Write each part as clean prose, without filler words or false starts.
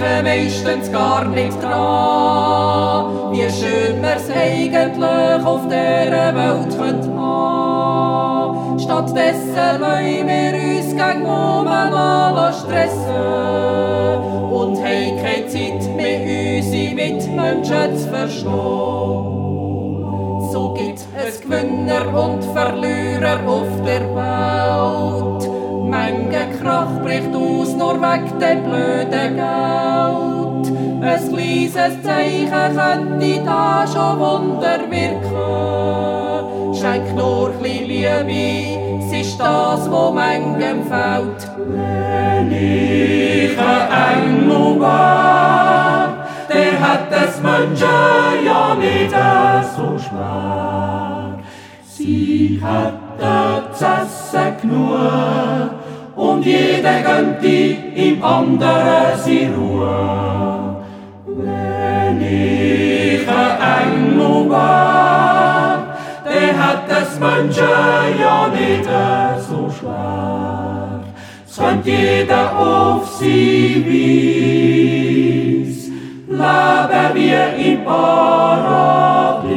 denken meistens gar nicht dran, wie schön wir's eigentlich auf dieser Welt könnte haben. Stattdessen wollen wir uns gegen Moment stressen und haben keine Zeit mehr, unsere Mitmenschen zu verstehen. So gibt es Gewinner und Verlierer auf der Welt. Menge Krach bricht aus, nur wegen dem blöden Geld. Ein kleines Zeichen könnte da schon Wunder wirken. Schenk nur chli Liebe, es ist das, wo manchem fehlt. Wenn ich ein Engel war, der hat es Menschen ja nicht so schwer. Sie hätten zu essen genug und jeder gönnte im anderen seine Ruhe. Wenn ich ein Engel war, der hat es Menschen ja nicht so schwer. Es könnte jeder auf sie Weise leben wir im Paradies.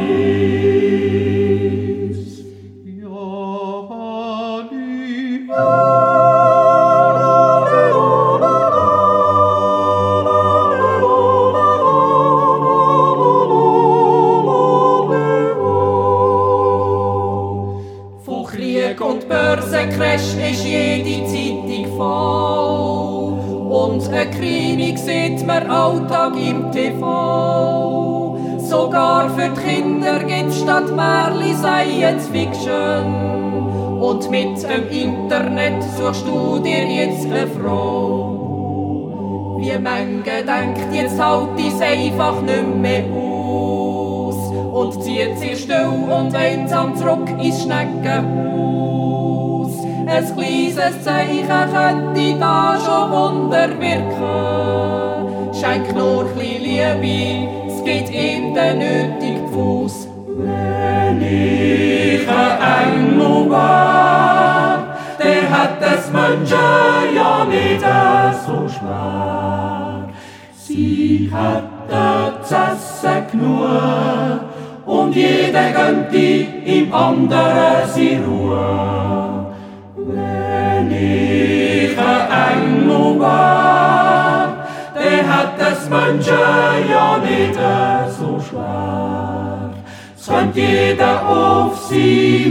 Von Krieg und Börsencrash ist jede Zeitung voll. Und ein Krimi sieht man Alltag im TV. Sogar für die Kinder gibt's statt Märli Science Fiction. Und mit dem Internet suchst du dir jetzt eine Frau. Wie manche denkt, jetzt halt es einfach nicht mehr aus. Und zieht sich still und einsam zurück ins Schneckenhaus. Ein kleines Zeichen könnte da schon Wunder wirken. Schenk nur chli Liebe, es gibt ihm den nötigen Fuß. Wenn ich ein Engel war, der hat es Menschen ja nicht so schwer. Sie hätten zu essen genug und jeder gönnte im anderen seine Ruhe. Wenn ich ein Engel war, der hat es Menschen ja nicht so schwer. Es könnte jeder auf sie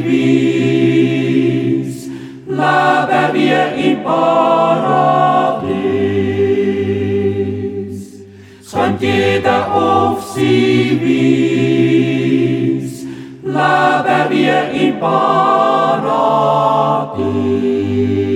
Weise leben wir im Paradies. Es könnte jeder auf sie Weise leben wir im Paradies.